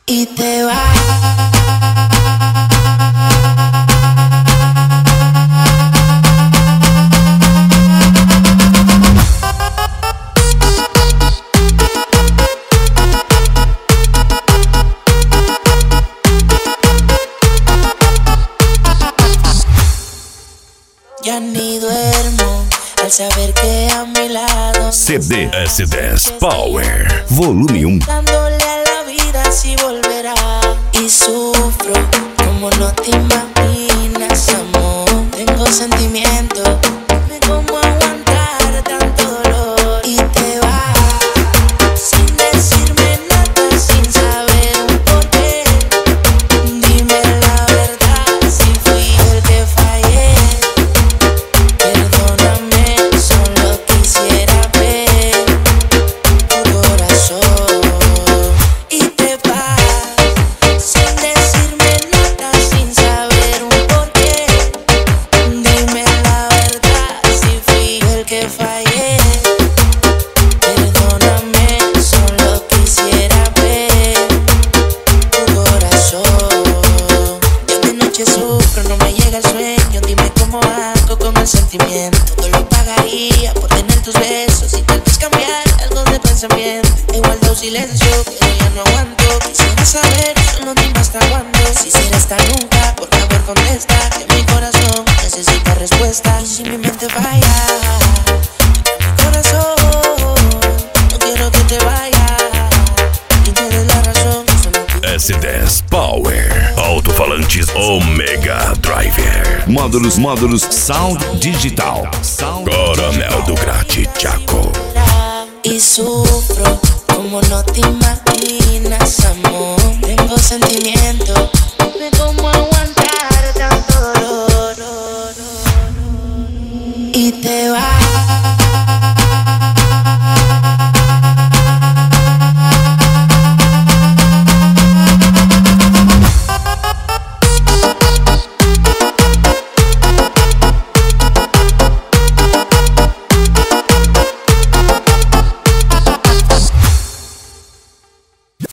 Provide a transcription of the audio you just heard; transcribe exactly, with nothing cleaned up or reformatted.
y te vas. Ya ni duermo al saber que a mi lado C D S dez Power Volume um. dándole a la vida si volverá. Y sufro como no te imaginas, amor. Tengo sentimiento, dime cómo aguantar tanto dolor. Y te vas sin decirme nada, sin saber un porqué. Dime la verdad, si fui el que fallé. Perdóname, solo quisiera ver tu corazón. Y te vas sin decirme nada, sin saber un porqué. Dime la verdad, si fui el que fallé. Perdóname, solo quisiera ver tu corazón. Yo de noche sufro, no me llega el sueño. Dime cómo hago con el sentimiento. Todo lo pagaría por tener tus besos y tal vez cambiar algo de pensamiento. He guardado silencio, pero ya no aguanto. Quisiera saber, solo dime hasta cuándo. Si será hasta nunca, por favor contesta. Que mi corazón necesita respuesta. Y si mi mente falla, mi corazón, no quiero que te vayas. Y te des la razón, solo tú. S dez Power Alto-falantes Omega Driver Módulos, módulos Sound Digital Coronel do Grátis Chaco. Y sufro como no te imaginas, amor. Tengo sentimiento, dime cómo aguantar tanto dolor. Y te vas